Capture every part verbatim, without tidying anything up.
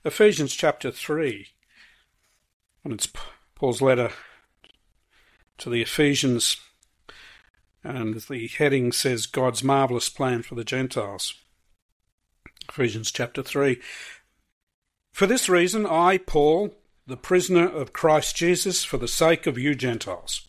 Ephesians chapter three, and it's Paul's letter to the Ephesians, and the heading says God's marvellous plan for the Gentiles. Ephesians chapter three. For this reason I, Paul, the prisoner of Christ Jesus, for the sake of you Gentiles.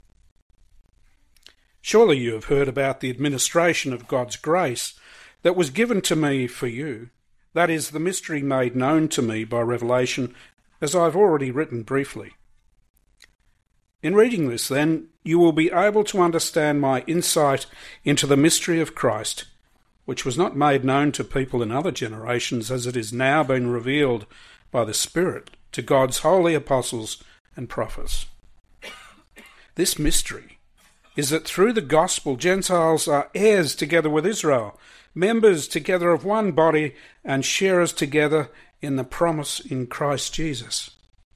Surely you have heard about the administration of God's grace that was given to me for you, that is, the mystery made known to me by revelation, as I have already written briefly. In reading this, then, you will be able to understand my insight into the mystery of Christ, which was not made known to people in other generations, as it is now been revealed by the Spirit to God's holy apostles and prophets. This mystery is that through the gospel Gentiles are heirs together with Israel, members together of one body, and sharers together in the promise in Christ Jesus.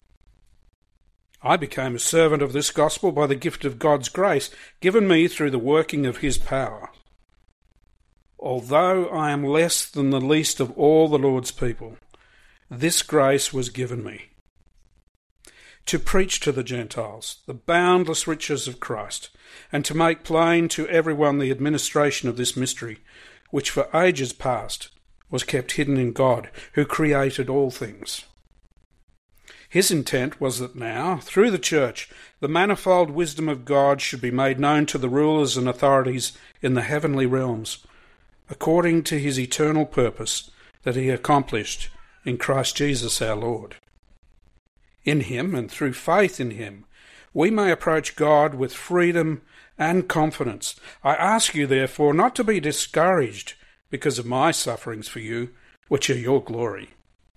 I became a servant of this gospel by the gift of God's grace given me through the working of his power. Although I am less than the least of all the Lord's people, this grace was given me, to preach to the Gentiles the boundless riches of Christ, and to make plain to everyone the administration of this mystery, which for ages past was kept hidden in God, who created all things. His intent was that now, through the church, the manifold wisdom of God should be made known to the rulers and authorities in the heavenly realms, according to his eternal purpose that he accomplished in Christ Jesus our Lord. In him, and through faith in him, we may approach God with freedom and confidence. I ask you, therefore, not to be discouraged because of my sufferings for you, which are your glory.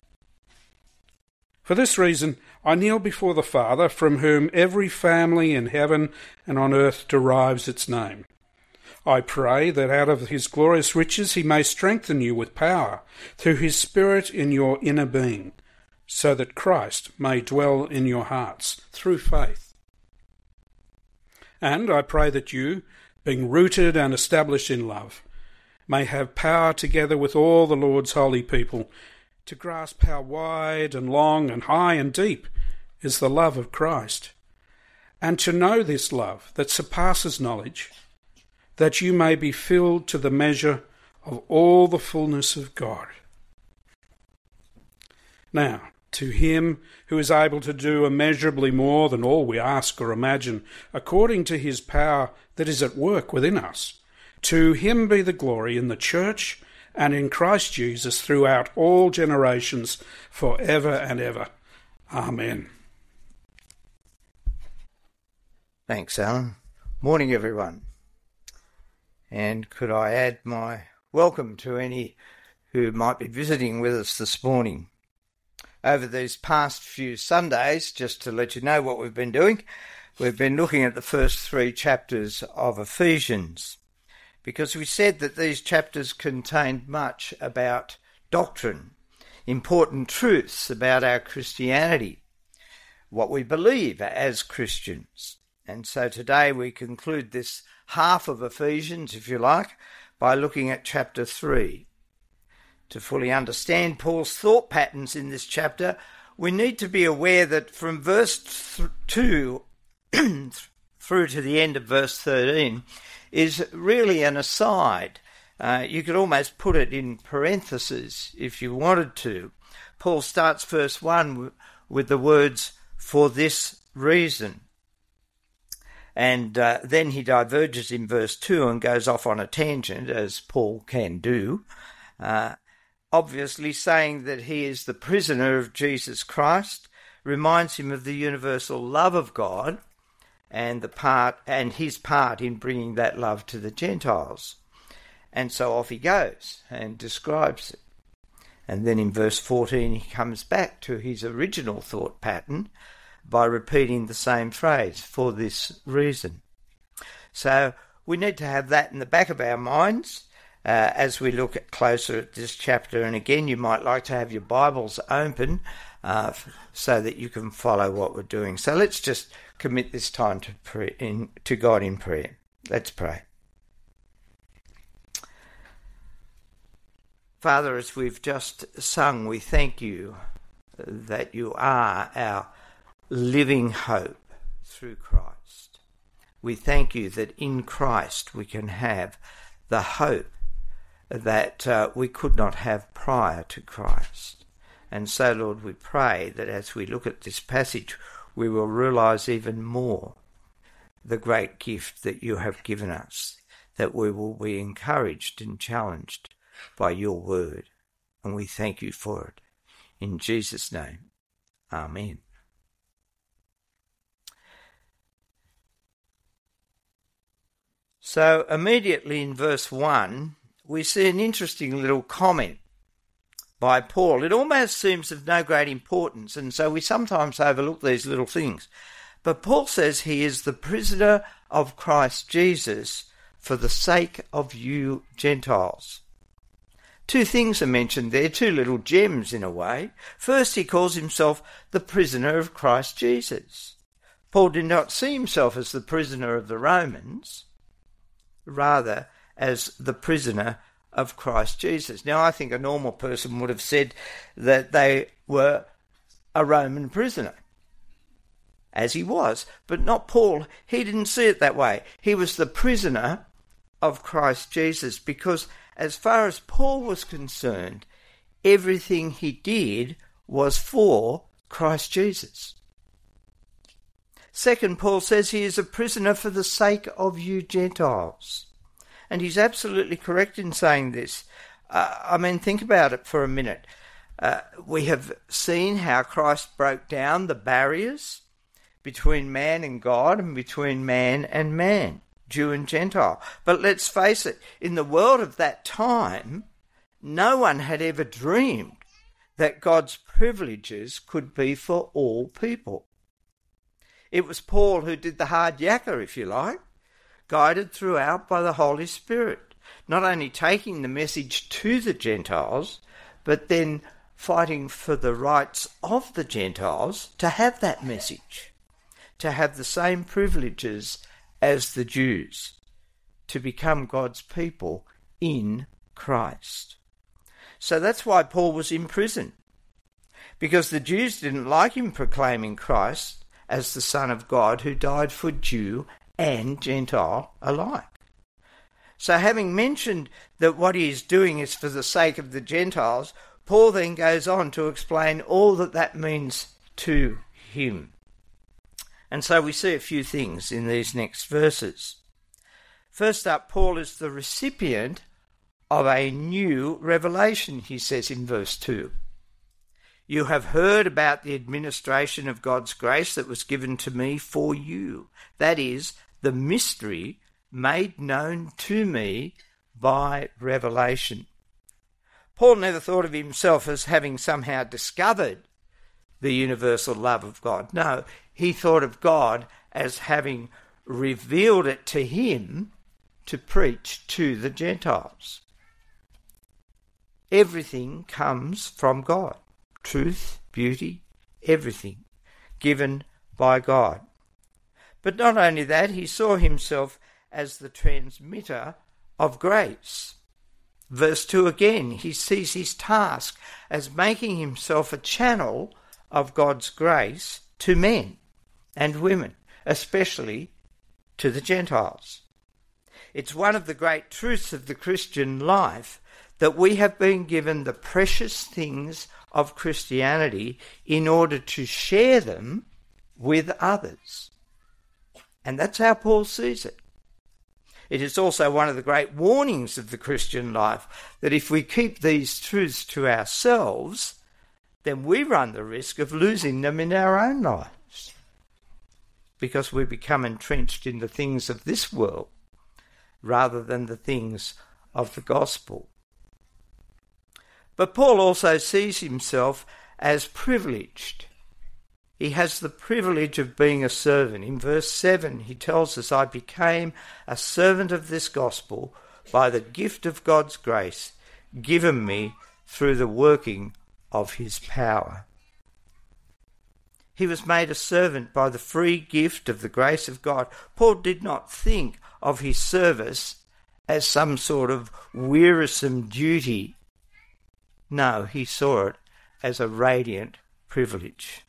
For this reason, I kneel before the Father, from whom every family in heaven and on earth derives its name. I pray that out of his glorious riches he may strengthen you with power through his Spirit in your inner being, so that Christ may dwell in your hearts through faith. And I pray that you, being rooted and established in love, may have power together with all the Lord's holy people to grasp how wide and long and high and deep is the love of Christ, and to know this love that surpasses knowledge, that you may be filled to the measure of all the fullness of God. Now, to him who is able to do immeasurably more than all we ask or imagine, according to his power that is at work within us, to him be the glory in the church and in Christ Jesus throughout all generations, for ever and ever. Amen. Thanks, Alan. Morning, everyone. And could I add my welcome to any who might be visiting with us this morning. Over these past few Sundays, just to let you know what we've been doing, we've been looking at the first three chapters of Ephesians, because we said that these chapters contained much about doctrine, important truths about our Christianity, what we believe as Christians. And so today we conclude this half of Ephesians, if you like, by looking at chapter three. To fully understand Paul's thought patterns in this chapter, we need to be aware that from verse th- two through to the end of verse thirteen is really an aside. Uh, you could almost put it in parentheses if you wanted to. Paul starts verse one w- with the words, "for this reason." And uh, then he diverges in verse two and goes off on a tangent, as Paul can do, uh, obviously saying that he is the prisoner of Jesus Christ, reminds him of the universal love of God and the part and his part in bringing that love to the Gentiles. And so off he goes and describes it. And then in verse fourteen he comes back to his original thought pattern by repeating the same phrase, "for this reason." So we need to have that in the back of our minds uh, as we look at closer at this chapter. And again, you might like to have your Bibles open uh, so that you can follow what we're doing. So let's just commit this time to pray in, to God in prayer. Let's pray. Father, as we've just sung, we thank you that you are our living hope through Christ. We thank you that in Christ we can have the hope that uh, we could not have prior to Christ. And so, Lord, we pray that as we look at this passage, we will realise even more the great gift that you have given us, that we will be encouraged and challenged by your word. And we thank you for it. In Jesus' name, amen. So immediately in verse one, we see an interesting little comment by Paul. It almost seems of no great importance, and so we sometimes overlook these little things. But Paul says he is the prisoner of Christ Jesus for the sake of you Gentiles. Two things are mentioned there, two little gems in a way. First, he calls himself the prisoner of Christ Jesus. Paul did not see himself as the prisoner of the Romans, rather as the prisoner of Christ Jesus. Now, I think a normal person would have said that they were a Roman prisoner, as he was, but not Paul. He didn't see it that way. He was the prisoner of Christ Jesus because, as far as Paul was concerned, everything he did was for Christ Jesus. Second, Paul says he is a prisoner for the sake of you Gentiles. And he's absolutely correct in saying this. Uh, I mean, think about it for a minute. Uh, we have seen how Christ broke down the barriers between man and God and between man and man, Jew and Gentile. But let's face it, in the world of that time, no one had ever dreamed that God's privileges could be for all people. It was Paul who did the hard yakka, if you like, guided throughout by the Holy Spirit, not only taking the message to the Gentiles, but then fighting for the rights of the Gentiles to have that message, to have the same privileges as the Jews, to become God's people in Christ. So that's why Paul was in prison, because the Jews didn't like him proclaiming Christ as the Son of God who died for Jew and Gentile alike. So having mentioned that what he is doing is for the sake of the Gentiles, Paul then goes on to explain all that that means to him. And so we see a few things in these next verses. First up, Paul is the recipient of a new revelation, he says in verse two. You have heard about the administration of God's grace that was given to me for you. That is, the mystery made known to me by revelation. Paul never thought of himself as having somehow discovered the universal love of God. No, he thought of God as having revealed it to him to preach to the Gentiles. Everything comes from God. Truth, beauty, everything given by God. But not only that, he saw himself as the transmitter of grace. Verse two again, he sees his task as making himself a channel of God's grace to men and women, especially to the Gentiles. It's one of the great truths of the Christian life that we have been given the precious things of Christianity in order to share them with others. And that's how Paul sees it. It is also one of the great warnings of the Christian life that if we keep these truths to ourselves, then we run the risk of losing them in our own lives, because we become entrenched in the things of this world rather than the things of the gospel. But Paul also sees himself as privileged. He has the privilege of being a servant. In verse seven, he tells us, I became a servant of this gospel by the gift of God's grace given me through the working of his power. He was made a servant by the free gift of the grace of God. Paul did not think of his service as some sort of wearisome duty No, he saw it as a radiant privilege.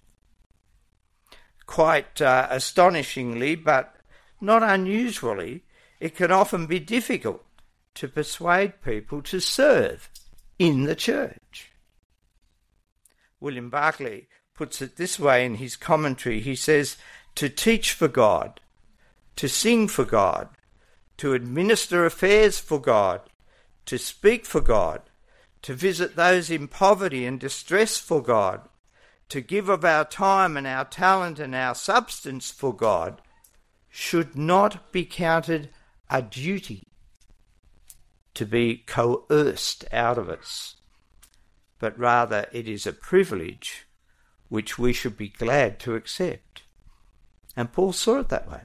Quite uh, astonishingly, but not unusually, it can often be difficult to persuade people to serve in the church. William Barclay puts it this way in his commentary. He says, to teach for God, to sing for God, to administer affairs for God, to speak for God, to visit those in poverty and distress for God, to give of our time and our talent and our substance for God, should not be counted a duty to be coerced out of us, but rather it is a privilege which we should be glad to accept. And Paul saw it that way.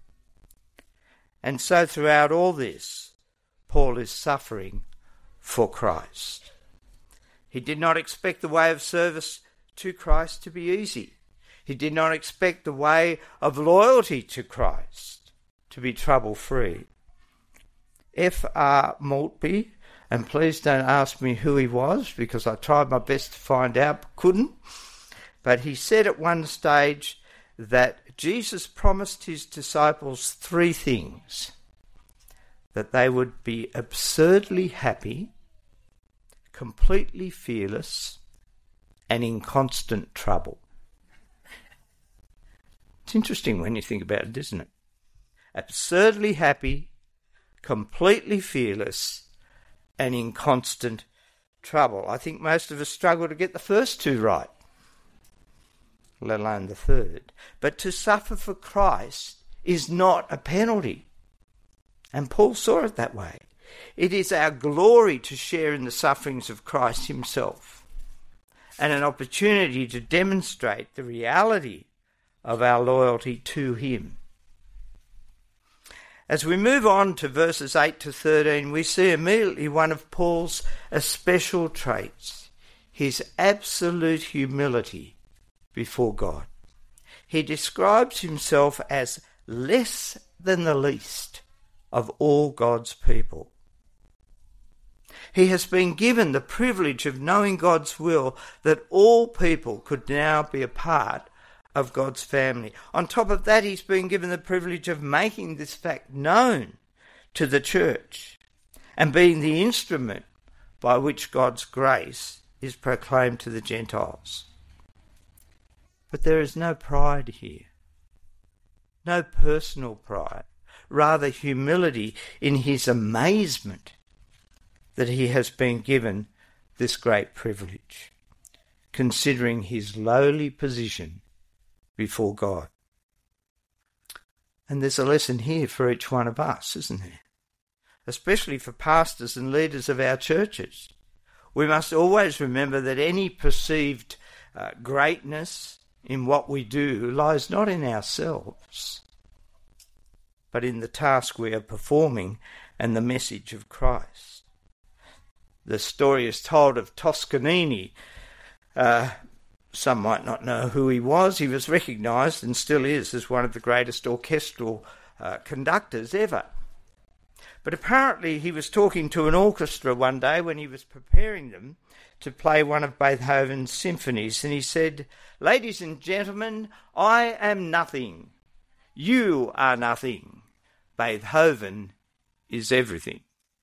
And so throughout all this, Paul is suffering for Christ. He did not expect the way of service to Christ to be easy. He did not expect the way of loyalty to Christ to be trouble-free. F R Maltby, and please don't ask me who he was because I tried my best to find out but couldn't, but he said at one stage that Jesus promised his disciples three things: that they would be absurdly happy, completely fearless, and in constant trouble. It's interesting when you think about it, isn't it? Absurdly happy, completely fearless, and in constant trouble. I think most of us struggle to get the first two right, let alone the third. But to suffer for Christ is not a penalty. And Paul saw it that way. It is our glory to share in the sufferings of Christ himself, and an opportunity to demonstrate the reality of our loyalty to him. As we move on to verses eight to thirteen, we see immediately one of Paul's especial traits, his absolute humility before God. He describes himself as less than the least of all God's people. He has been given the privilege of knowing God's will, that all people could now be a part of God's family. On top of that, he's been given the privilege of making this fact known to the church and being the instrument by which God's grace is proclaimed to the Gentiles. But there is no pride here, no personal pride, rather humility in his amazement that he has been given this great privilege, considering his lowly position before God. And there's a lesson here for each one of us, isn't there? Especially for pastors and leaders of our churches. We must always remember that any perceived uh, greatness in what we do lies not in ourselves, but in the task we are performing and the message of Christ. The story is told of Toscanini. Uh, some might not know who he was. He was recognised and still is as one of the greatest orchestral uh, conductors ever. But apparently he was talking to an orchestra one day when he was preparing them to play one of Beethoven's symphonies, and he said, "Ladies and gentlemen, I am nothing. You are nothing. Beethoven is everything."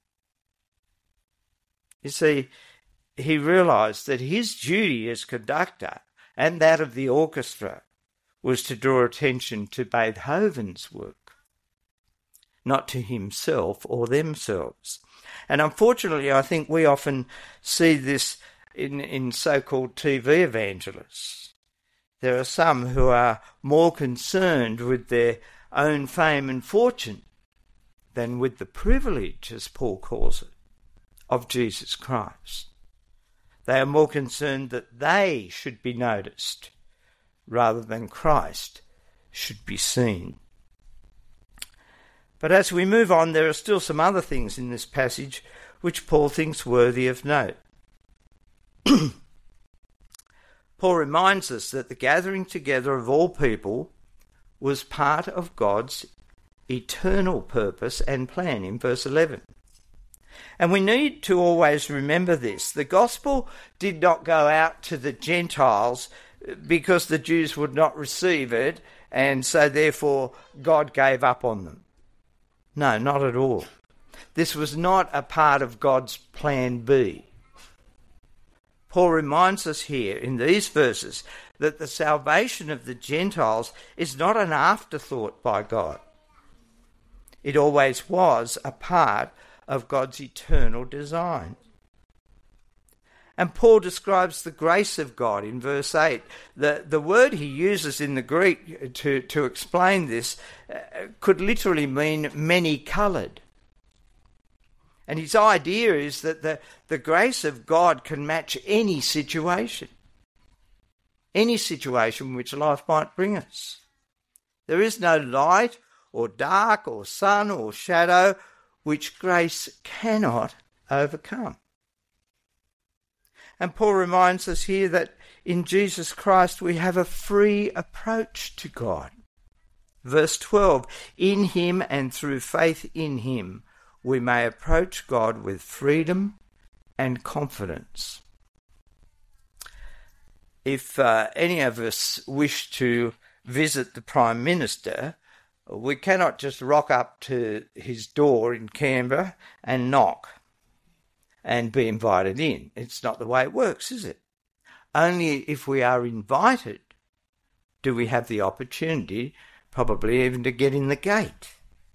You see, he realised that his duty as conductor and that of the orchestra was to draw attention to Beethoven's work, not to himself or themselves. And unfortunately, I think we often see this in, in so-called T V evangelists. There are some who are more concerned with their own fame and fortune than with the privilege, as Paul calls it, of Jesus Christ. They are more concerned that they should be noticed rather than Christ should be seen. But as we move on, there are still some other things in this passage which Paul thinks worthy of note. Paul reminds us that the gathering together of all people was part of God's eternal purpose and plan in verse eleven. And we need to always remember this. The gospel did not go out to the Gentiles because the Jews would not receive it, and so therefore God gave up on them. No, not at all. This was not a part of God's plan B. Paul reminds us here in these verses that the salvation of the Gentiles is not an afterthought by God. It always was a part of God's eternal design. And Paul describes the grace of God in verse eight. The, the word he uses in the Greek to, to explain this uh, could literally mean many-coloured. And his idea is that the, the grace of God can match any situation. Any situation which life might bring us. There is no light or dark or sun or shadow which grace cannot overcome. And Paul reminds us here that in Jesus Christ we have a free approach to God. Verse twelve, in him and through faith in him we may approach God with freedom and confidence. If uh, any of us wish to visit the Prime Minister, we cannot just rock up to his door in Canberra and knock and be invited in. It's not the way it works, is it? Only if we are invited do we have the opportunity, probably even to get in the gate.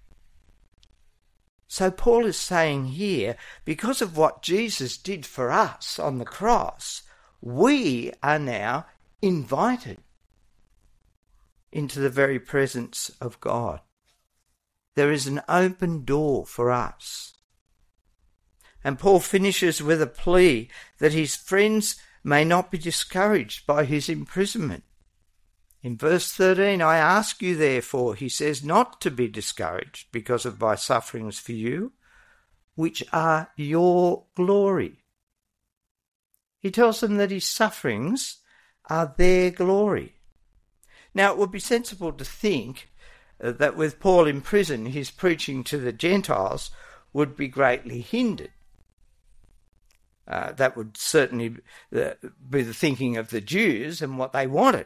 So Paul is saying here, because of what Jesus did for us on the cross, we are now invited into the very presence of God. There is an open door for us. And Paul finishes with a plea that his friends may not be discouraged by his imprisonment. In verse thirteen, I ask you therefore, he says, not to be discouraged because of my sufferings for you, which are your glory. He tells them that his sufferings are their glory. Now, it would be sensible to think uh, that with Paul in prison, his preaching to the Gentiles would be greatly hindered. Uh, that would certainly uh, be the thinking of the Jews and what they wanted.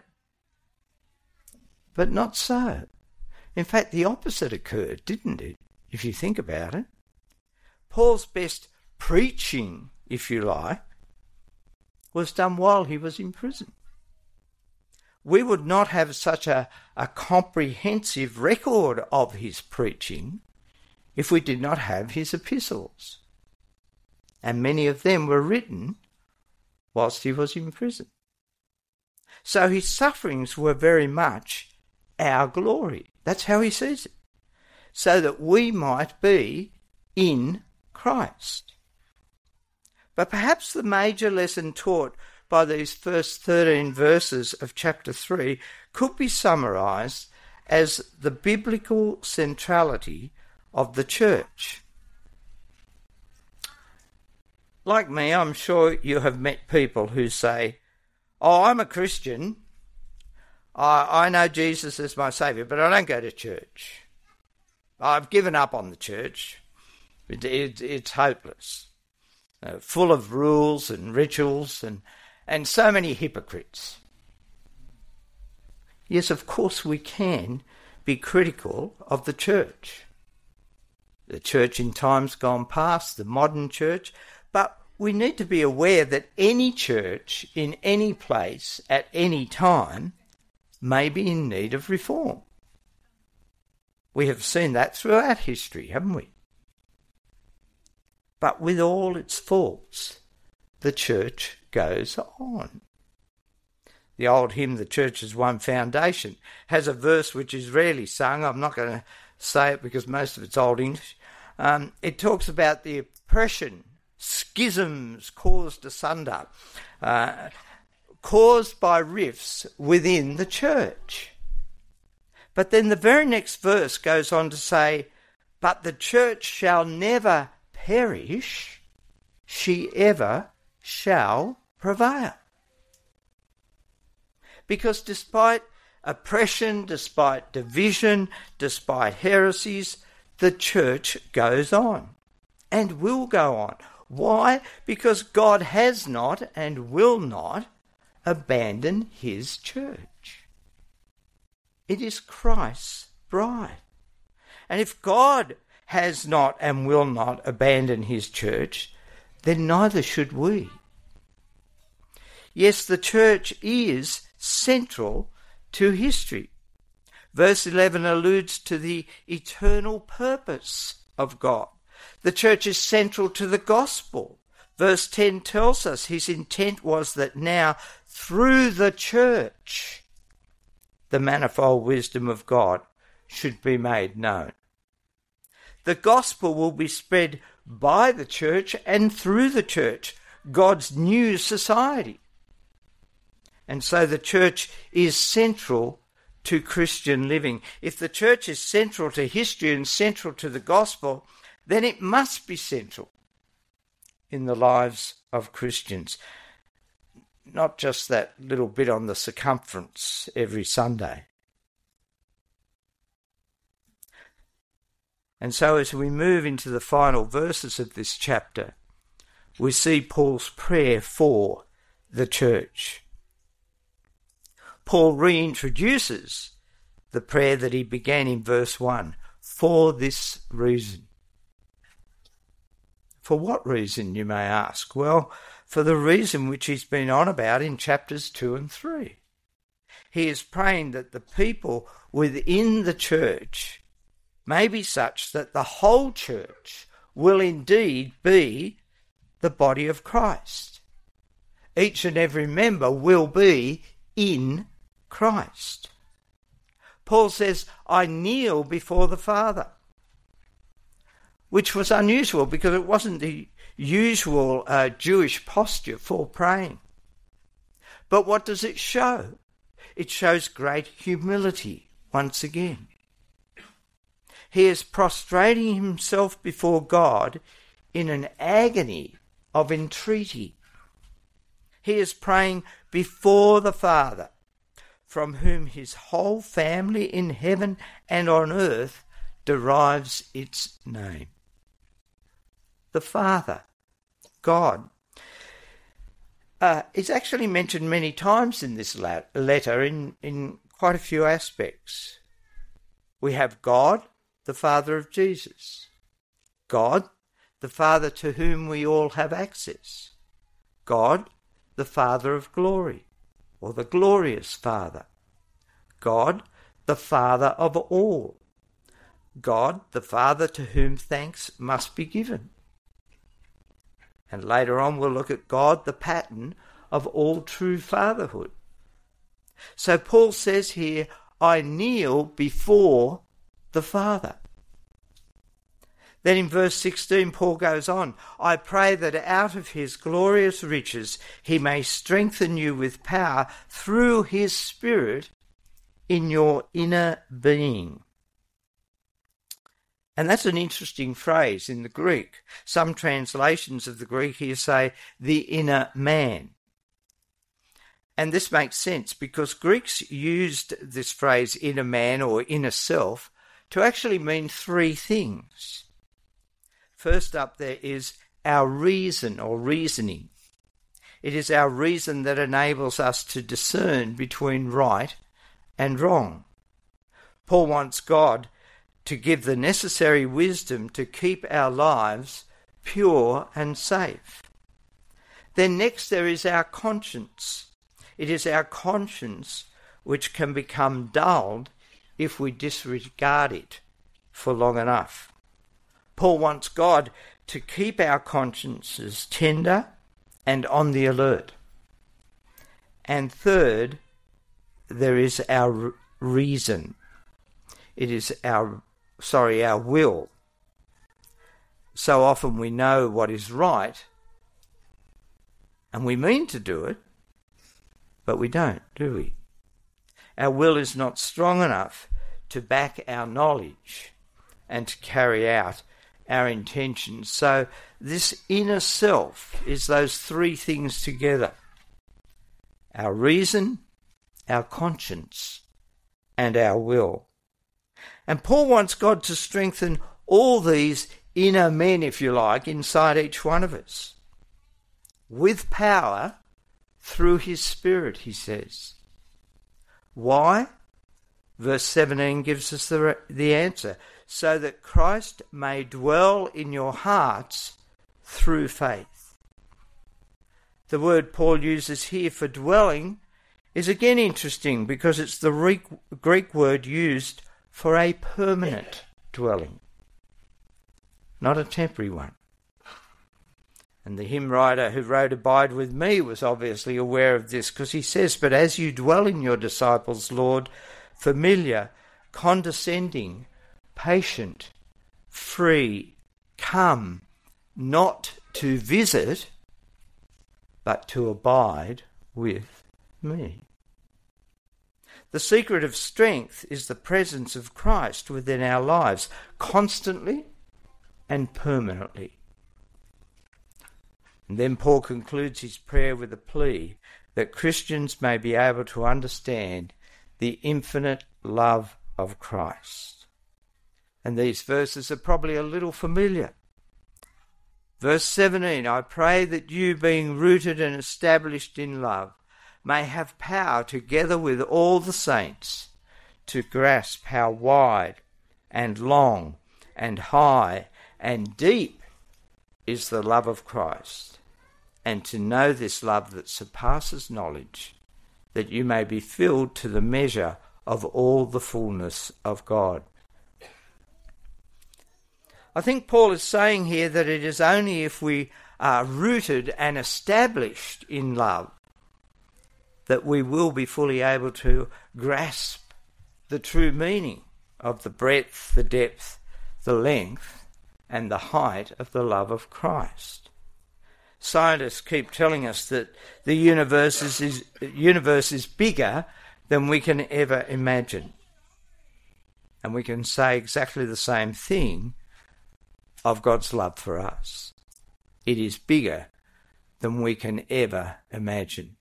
But not so. In fact, the opposite occurred, didn't it, if you think about it? Paul's best preaching, if you like, was done while he was in prison. We would not have such a, a comprehensive record of his preaching if we did not have his epistles. And many of them were written whilst he was in prison. So his sufferings were very much our glory. That's how he sees it. So that we might be in Christ. But perhaps the major lesson taught by these first thirteen verses of chapter three could be summarised as the biblical centrality of the church. Like me, I'm sure you have met people who say, oh, I'm a Christian, I, I know Jesus as my Saviour, but I don't go to church. I've given up on the church. It, it, it's hopeless. Uh, full of rules and rituals and, and so many hypocrites. Yes, of course we can be critical of the church. The church in times gone past, the modern church, but we need to be aware that any church in any place at any time may be in need of reform. We have seen that throughout history, haven't we? But with all its faults, the church goes on. The old hymn, The Church is One Foundation, has a verse which is rarely sung. I'm not going to say it because most of it's Old English. Um, it talks about the oppression, schisms caused asunder, uh, caused by rifts within the church. But then the very next verse goes on to say, but the church shall never perish, she ever shall prevail. Because despite oppression, despite division, despite heresies, the church goes on. and will go on. Why? Because God has not and will not abandon his church. It is Christ's bride. And if God has not and will not abandon his church, then neither should we. Yes, the church is central to history. Verse eleven alludes to the eternal purpose of God. The church is central to the gospel. Verse ten tells us his intent was that now, through the church, the manifold wisdom of God should be made known. The gospel will be spread by the church and through the church, God's new society. And so the church is central to Christian living. If the church is central to history and central to the gospel, then it must be central in the lives of Christians. Not just that little bit on the circumference every Sunday. And so as we move into the final verses of this chapter, we see Paul's prayer for the church. Paul reintroduces the prayer that he began in verse one, for this reason. For what reason, you may ask? Well, for the reason which he's been on about in chapters two and three. He is praying that the people within the church may be such that the whole church will indeed be the body of Christ. Each and every member will be in Christ. Paul says, I kneel before the Father, which was unusual because it wasn't the usual uh, Jewish posture for praying. But what does it show? It shows great humility once again. He is prostrating himself before God in an agony of entreaty. He is praying before the Father, from whom his whole family in heaven and on earth derives its name. The Father, God, uh, is actually mentioned many times in this letter in, in quite a few aspects. We have God, the Father of Jesus. God, the Father to whom we all have access. God, the Father of glory, or the glorious Father. God, the Father of all. God, the Father to whom thanks must be given. And later on we'll look at God, the pattern of all true fatherhood. So Paul says here, I kneel before the Father. Then in verse sixteen, Paul goes on, I pray that out of his glorious riches he may strengthen you with power through his Spirit in your inner being. And that's an interesting phrase in the Greek. Some translations of the Greek here say the inner man. And this makes sense because Greeks used this phrase inner man or inner self to actually mean three things. First up there is our reason or reasoning. It is our reason that enables us to discern between right and wrong. Paul wants God to give the necessary wisdom to keep our lives pure and safe. Then next there is our conscience. It is our conscience which can become dulled if we disregard it for long enough. Paul wants God to keep our consciences tender and on the alert. And third, there is our reason. It is our, sorry, our will. So often we know what is right, and we mean to do it, but we don't, do we? Our will is not strong enough to back our knowledge and to carry out our intentions. So this inner self is those three things together. Our reason, our conscience, and our will. And Paul wants God to strengthen all these inner men, if you like, inside each one of us, with power through his Spirit, he says. Why? Verse seventeen gives us the, the answer. So that Christ may dwell in your hearts through faith. The word Paul uses here for dwelling is again interesting because it's the Greek, Greek word used for a permanent dwelling, not a temporary one. And the hymn writer who wrote Abide With Me was obviously aware of this because he says, but as you dwell in your disciples, Lord, familiar, condescending, patient, free, come, not to visit, but to abide with me. The secret of strength is the presence of Christ within our lives, constantly and permanently. And then Paul concludes his prayer with a plea that Christians may be able to understand the infinite love of Christ. And these verses are probably a little familiar. Verse seventeen, I pray that you, being rooted and established in love, may have power together with all the saints to grasp how wide and long and high and deep is the love of Christ, and to know this love that surpasses knowledge, that you may be filled to the measure of all the fullness of God. I think Paul is saying here that it is only if we are rooted and established in love that we will be fully able to grasp the true meaning of the breadth, the depth, the length, and the height of the love of Christ. Scientists keep telling us that the universe is, is, universe is bigger than we can ever imagine. And we can say exactly the same thing of God's love for us. It is bigger than we can ever imagine.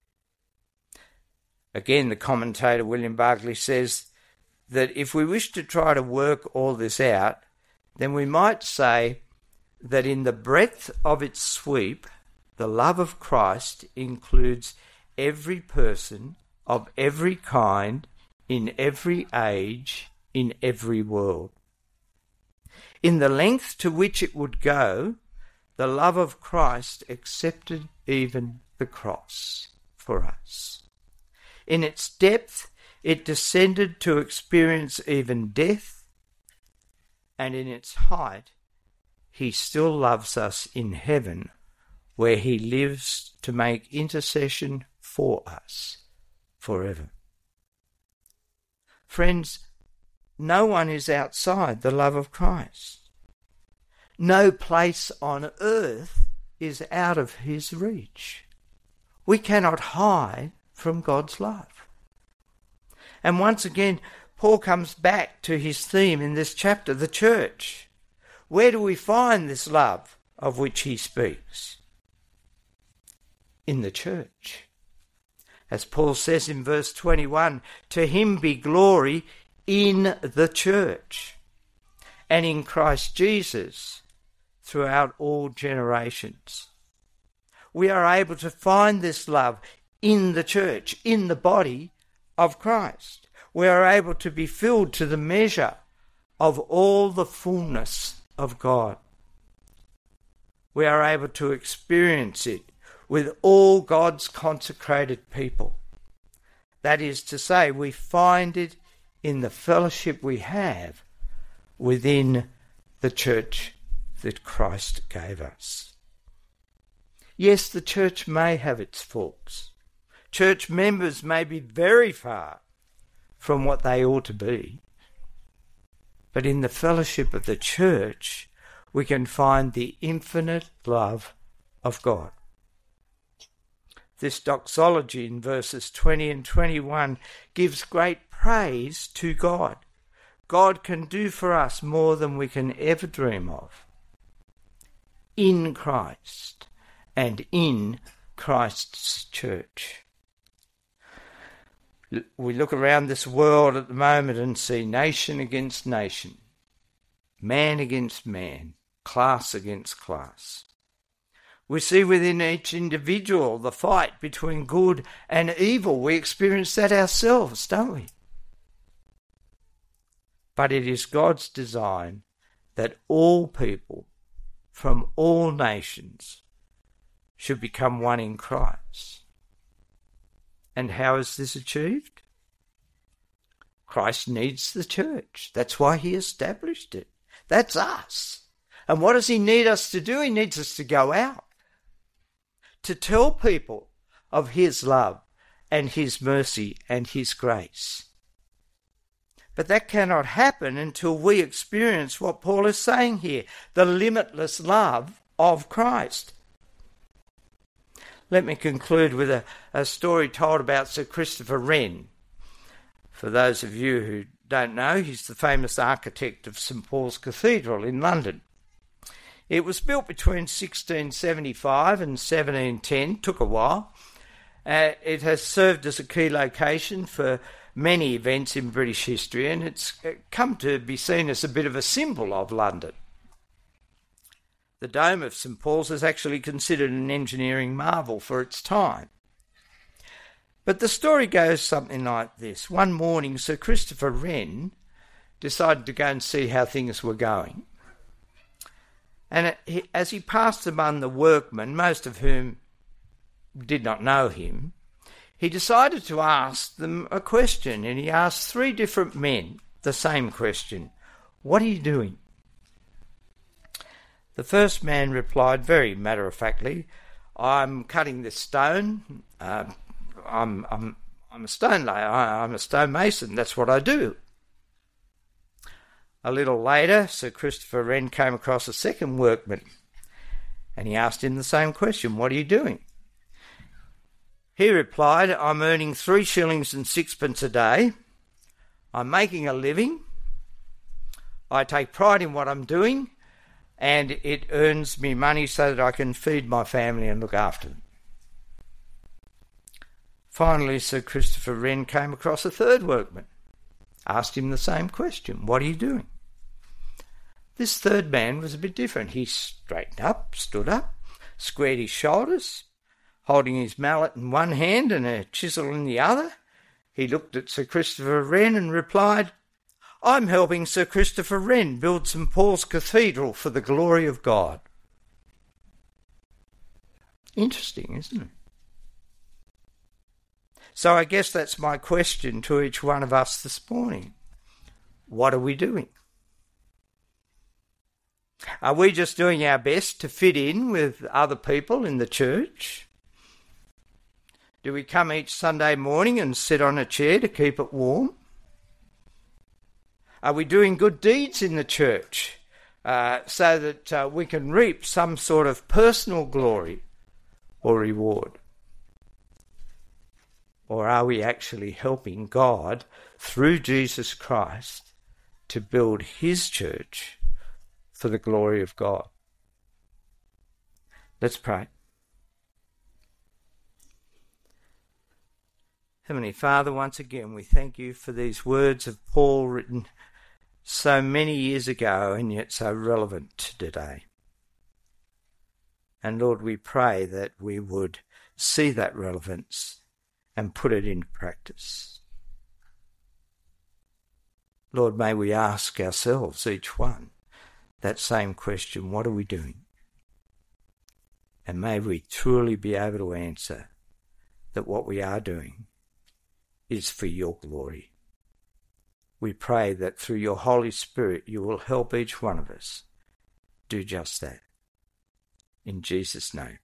Again, the commentator William Barclay says that if we wish to try to work all this out, then we might say that in the breadth of its sweep, the love of Christ includes every person of every kind, in every age, in every world. In the length to which it would go, the love of Christ accepted even the cross for us. In its depth, it descended to experience even death, and in its height, he still loves us in heaven, where he lives to make intercession for us forever. Friends, no one is outside the love of Christ. No place on earth is out of his reach. We cannot hide from God's love. And once again, Paul comes back to his theme in this chapter, the church. Where do we find this love of which he speaks? In the church. As Paul says in verse twenty-one, to him be glory in the church and in Christ Jesus throughout all generations. We are able to find this love in the church, in the body of Christ. We are able to be filled to the measure of all the fullness of God. We are able to experience it with all God's consecrated people. That is to say, we find it in the fellowship we have within the church that Christ gave us. Yes, the church may have its faults. Church members may be very far from what they ought to be. But in the fellowship of the church, we can find the infinite love of God. This doxology in verses twenty and twenty-one gives great praise to God. God can do for us more than we can ever dream of. In Christ and in Christ's church. We look around this world at the moment and see nation against nation, man against man, class against class. We see within each individual the fight between good and evil. We experience that ourselves, don't we? But it is God's design that all people from all nations should become one in Christ. And how is this achieved? Christ needs the church. That's why he established it. That's us. And what does he need us to do? He needs us to go out, to tell people of his love and his mercy and his grace. But that cannot happen until we experience what Paul is saying here, the limitless love of Christ. Let me conclude with a, a story told about Sir Christopher Wren. For those of you who don't know, he's the famous architect of St Paul's Cathedral in London. It was built between sixteen seventy-five and seventeen ten, took a while. Uh, it has served as a key location for many events in British history, and it's come to be seen as a bit of a symbol of London. The dome of St Paul's is actually considered an engineering marvel for its time. But the story goes something like this. One morning, Sir Christopher Wren decided to go and see how things were going. And as he passed among the workmen, most of whom did not know him, he decided to ask them a question, and he asked three different men the same question. What are you doing? The first man replied very matter-of-factly, I'm cutting this stone. Uh, I'm, I'm, I'm a stone layer. I'm a stonemason. That's what I do. A little later, Sir Christopher Wren came across a second workman, and he asked him the same question. What are you doing? He replied, I'm earning three shillings and sixpence a day. I'm making a living. I take pride in what I'm doing, and it earns me money so that I can feed my family and look after them. Finally, Sir Christopher Wren came across a third workman, asked him the same question. What are you doing? This third man was a bit different. He straightened up, stood up, squared his shoulders, holding his mallet in one hand and a chisel in the other. He looked at Sir Christopher Wren and replied, I'm helping Sir Christopher Wren build St Paul's Cathedral for the glory of God. Interesting, isn't it? So I guess that's my question to each one of us this morning. What are we doing? Are we just doing our best to fit in with other people in the church? Do we come each Sunday morning and sit on a chair to keep it warm? Are we doing good deeds in the church uh, so that uh, we can reap some sort of personal glory or reward? Or are we actually helping God through Jesus Christ to build his church for the glory of God? Let's pray. Heavenly Father, once again we thank you for these words of Paul written so many years ago and yet so relevant to today. And Lord, we pray that we would see that relevance and put it into practice. Lord, may we ask ourselves, each one, that same question, what are we doing? And may we truly be able to answer that what we are doing is for your glory. We pray that through your Holy Spirit you will help each one of us do just that. In Jesus' name.